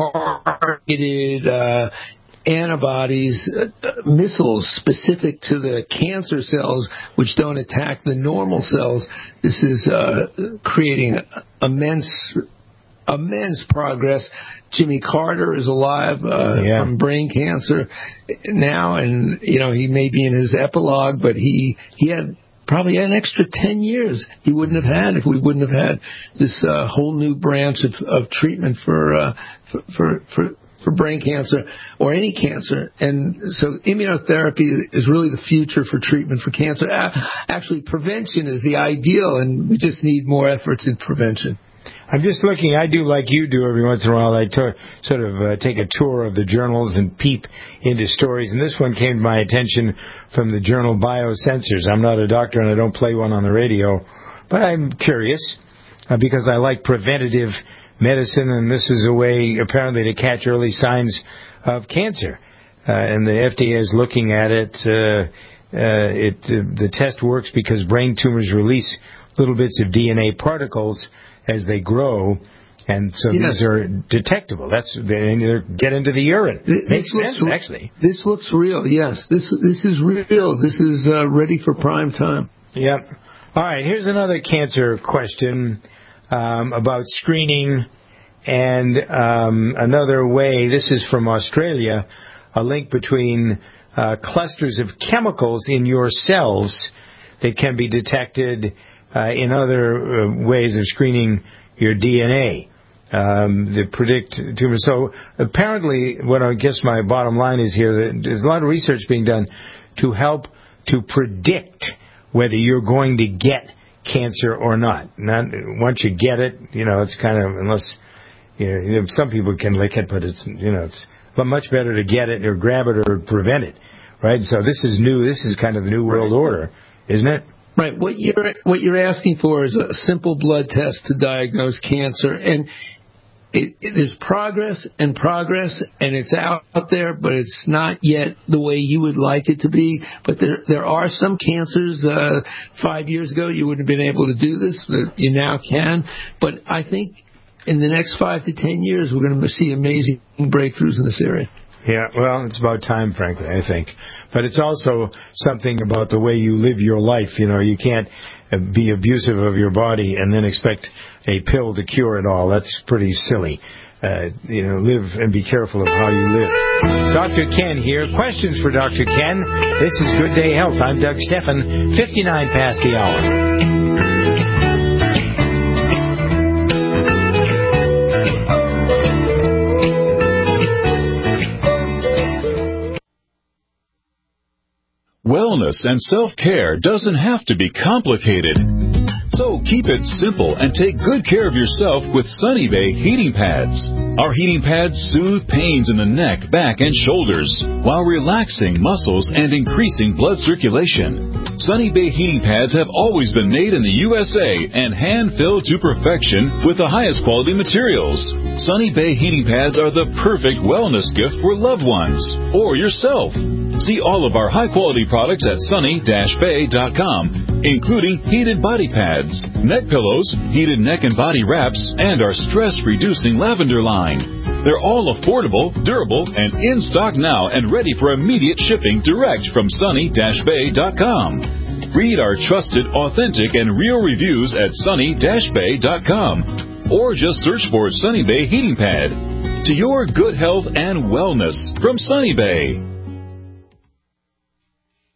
targeted uh, antibodies, uh, missiles specific to the cancer cells, which don't attack the normal cells. This is uh, creating immense immense progress. Jimmy Carter is alive uh, yeah. from brain cancer now, and you know he may be in his epilogue, but he he had probably an extra ten years he wouldn't have had if we wouldn't have had this uh, whole new branch of, of treatment for, uh, for for for for brain cancer or any cancer. And so immunotherapy is really the future for treatment for cancer. Actually, prevention is the ideal, and we just need more efforts in prevention. I'm just looking, I do like you do every once in a while. I to, sort of uh, take a tour of the journals and peep into stories. And this one came to my attention from the journal Biosensors. I'm not a doctor and I don't play one on the radio, but I'm curious uh, because I like preventative medicine, and this is a way apparently to catch early signs of cancer. Uh, and the F D A is looking at it. Uh, uh, it uh, the test works because brain tumors release little bits of D N A particles as they grow, and so yes. these are detectable. That's they get into the urine. This Makes sense, re- actually. This looks real. Yes, this this is real. This is uh, ready for prime time. Yep. All right. Here's another cancer question um, about screening, and um, another way. This is from Australia. A link between uh, clusters of chemicals in your cells that can be detected Uh, in other uh, ways of screening your D N A um, that predict tumors. So apparently, what I guess my bottom line is here, that there's a lot of research being done to help to predict whether you're going to get cancer or not. Not once you get it, you know, it's kind of, unless, you know, you know some people can lick it, but it's, you know, it's much better to get it or grab it or prevent it, right? So this is new. This is kind of the new world order, isn't it? Right. What you're what you're asking for is a simple blood test to diagnose cancer, and it, it, there's progress and progress, and it's out, out there, but it's not yet the way you would like it to be. But there there are some cancers. Uh, five years ago, you wouldn't have been able to do this, but you now can. But I think in the next five to ten years, we're going to see amazing breakthroughs in this area. Yeah, well, it's about time, frankly, I think. But it's also something about the way you live your life. You know, you can't be abusive of your body and then expect a pill to cure it all. That's pretty silly. Uh, you know, live and be careful of how you live. Doctor Ken here. Questions for Doctor Ken. This is Good Day Health. I'm Doug Steffen, fifty-nine past the hour. Wellness and self-care doesn't have to be complicated. So keep it simple and take good care of yourself with Sunny Bay heating pads. Our heating pads soothe pains in the neck, back, and shoulders while relaxing muscles and increasing blood circulation. Sunny Bay heating pads have always been made in the U S A and hand-filled to perfection with the highest quality materials. Sunny Bay heating pads are the perfect wellness gift for loved ones or yourself. See all of our high-quality products at sunny dash bay dot com, including heated body pads, neck pillows, heated neck and body wraps, and our stress-reducing lavender line. They're all affordable, durable, and in stock now and ready for immediate shipping direct from sunny dash bay dot com. Read our trusted, authentic, and real reviews at sunny dash bay dot com or just search for Sunny Bay Heating Pad. To your good health and wellness from Sunny Bay.